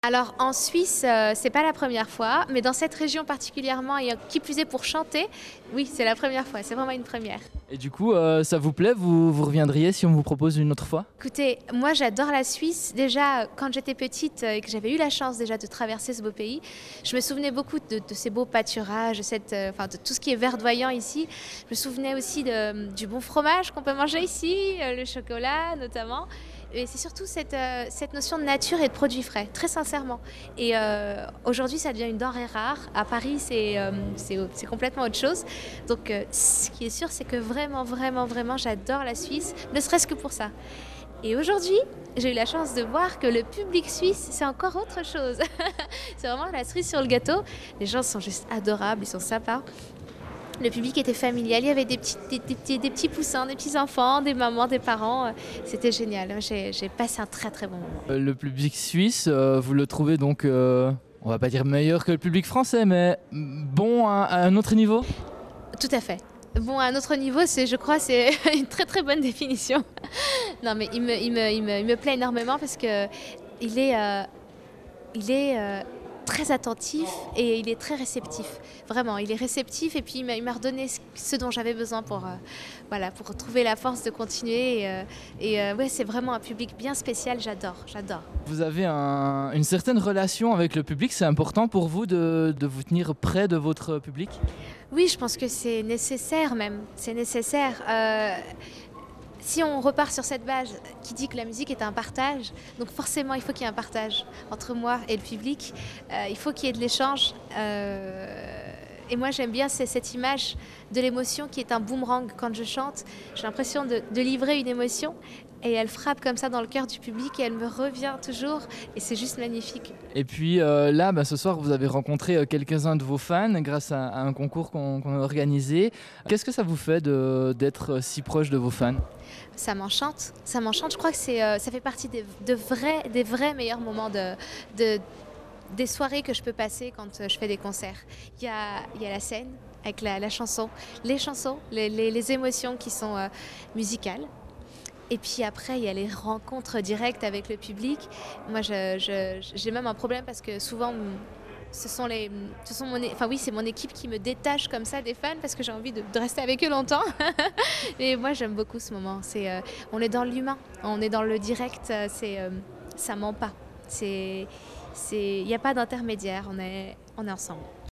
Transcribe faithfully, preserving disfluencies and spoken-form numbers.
Alors en Suisse, euh, c'est pas la première fois, mais dans cette région particulièrement, et qui plus est pour chanter, oui, c'est la première fois, c'est vraiment une première. Et du coup, euh, ça vous plaît? vous, vous reviendriez si on vous propose une autre fois? Écoutez, moi j'adore la Suisse. Déjà, quand j'étais petite euh, et que j'avais eu la chance déjà de traverser ce beau pays, je me souvenais beaucoup de, de ces beaux pâturages, de, cette, euh, enfin, de tout ce qui est verdoyant ici. Je me souvenais aussi de, du bon fromage qu'on peut manger ici, euh, le chocolat notamment. Et c'est surtout cette, euh, cette notion de nature et de produits frais, très sincèrement. Et euh, aujourd'hui, ça devient une denrée rare. À Paris, c'est euh, c'est c'est complètement autre chose. Donc, euh, ce qui est sûr, c'est que vraiment, vraiment, vraiment, j'adore la Suisse, ne serait-ce que pour ça. Et aujourd'hui, j'ai eu la chance de voir que le public suisse, c'est encore autre chose. C'est vraiment la cerise sur le gâteau. Les gens sont juste adorables, ils sont sympas. Le public était familial, il y avait des petits, des, des petits, des petits poussins, des petits enfants, des mamans, des parents. C'était génial, j'ai j'ai passé un très très bon moment. Euh, Le public suisse, euh, vous le trouvez donc, euh, on va pas dire meilleur que le public français, mais bon à, à un autre niveau? Tout à fait. Bon, à un autre niveau, c'est, je crois, c'est une très très bonne définition. Non, mais il me, il me, il me, il me plaît énormément parce que il est, euh, il est euh, très attentif et il est très réceptif. Vraiment, il est réceptif et puis il m'a, il m'a redonné ce, ce dont j'avais besoin pour, euh, voilà, pour trouver la force de continuer. Et, euh, et euh, ouais, c'est vraiment un public bien spécial. J'adore, j'adore. Vous avez un- une certaine relation avec le public, c'est important pour vous de, de vous tenir près de votre public? Oui, je pense que c'est nécessaire même. C'est nécessaire. Euh, Si on repart sur cette base qui dit que la musique est un partage, donc forcément il faut qu'il y ait un partage entre moi et le public, euh, il faut qu'il y ait de l'échange. Euh, et moi j'aime bien c'est cette image de l'émotion qui est un boomerang quand je chante. J'ai l'impression de, de livrer une émotion et elle frappe comme ça dans le cœur du public et elle me revient toujours et c'est juste magnifique. Et puis euh, là, bah, ce soir, vous avez rencontré euh, quelques-uns de vos fans grâce à, à un concours qu'on qu'on a organisé. Qu'est-ce que ça vous fait de- d'être euh, si proche de vos fans? Ça m'enchante, ça m'enchante. Je crois que c'est, euh, ça fait partie des, de vrais, des vrais meilleurs moments de, de, des soirées que je peux passer quand euh, je fais des concerts. Il y a, il y a la scène avec la, la chanson, les chansons, les, les, les émotions qui sont euh, musicales. Et puis après, il y a les rencontres directes avec le public. Moi, je, je, j'ai même un problème parce que souvent, ce sont les, ce sont mon, é- enfin oui, c'est mon équipe qui me détache comme ça des fans parce que j'ai envie de, de rester avec eux longtemps. Et moi, j'aime beaucoup ce moment. C'est, euh, on est dans l'humain, on est dans le direct. euh, C'est, euh, ça ment pas. C'est, c'est, il n'y a pas d'intermédiaire. On est, on est ensemble.